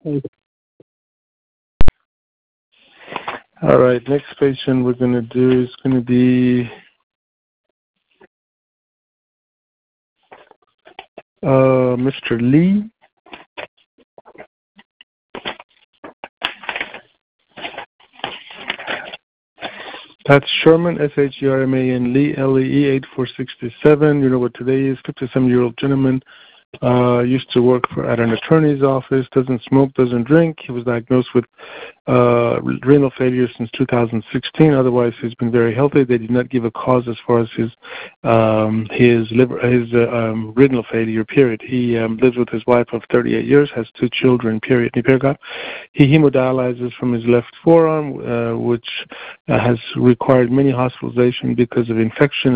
All right, next patient we're going to do is going to be Mr. Lee. That's Sherman, Sherman, Lee, Lee, 8467. You know what today is, 57-year-old gentleman. Used to work at an attorney's office, doesn't smoke, doesn't drink. He was diagnosed with renal failure since 2016. Otherwise, he's been very healthy. They did not give a cause as far as his renal failure, period. He lives with his wife of 38 years, has 2 children, period. He hemodialyzes from his left forearm, which has required many hospitalization because of infection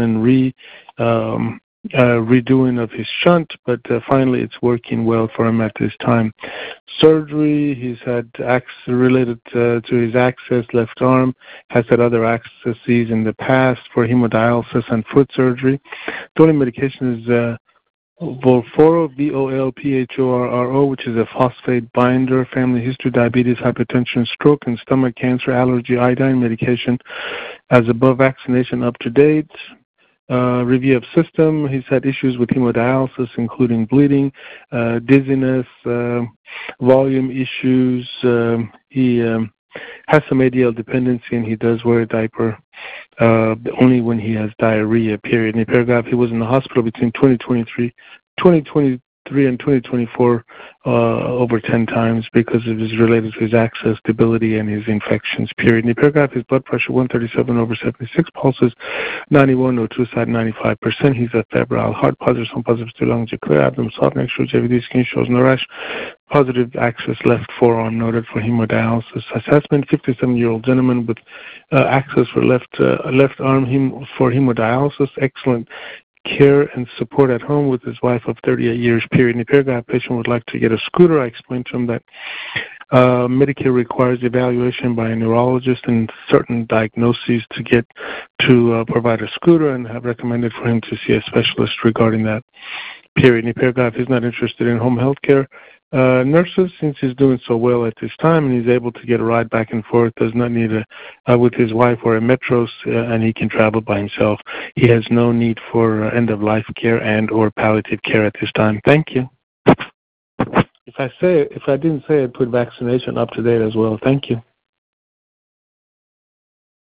and redoing of his shunt, but finally it's working well for him at this time. Surgery, he's had related to his access left arm, has had other accesses in the past for hemodialysis and foot surgery. The only medication is Volphoro, Volphoro, which is a phosphate binder, family history, diabetes, hypertension, stroke, and stomach cancer, allergy, iodine medication. As above, vaccination up to date. Review of system. He's had issues with hemodialysis, including bleeding, dizziness, volume issues. He has some ADL dependency, and he does wear a diaper only when he has diarrhea, period. In the paragraph, he was in the hospital between 2023 and 2024 over 10 times because of his related to his access, debility, and his infections, period. In the paragraph, his blood pressure 137/76, pulses 91, side 95%. He's a febrile heart, positive, some positive to lungs, clear abdomen, soft neck, shows JVD, skin shows no rash, positive access left forearm noted for hemodialysis assessment. 57-year-old gentleman with access for left arm for hemodialysis, excellent care and support at home with his wife of 38 years, period. In the paragraph, patient would like to get a scooter. I explained to him that Medicare requires evaluation by a neurologist and certain diagnoses to provide a scooter, and have recommended for him to see a specialist regarding that, period. In the paragraph, he's not interested in home health care nurses since he's doing so well at this time, and he's able to get a ride back and forth, does not need with his wife or a Metros, and he can travel by himself. He has no need for end-of-life care and or palliative care at this time. Thank you. If I didn't say it, put vaccination up to date as well. Thank you.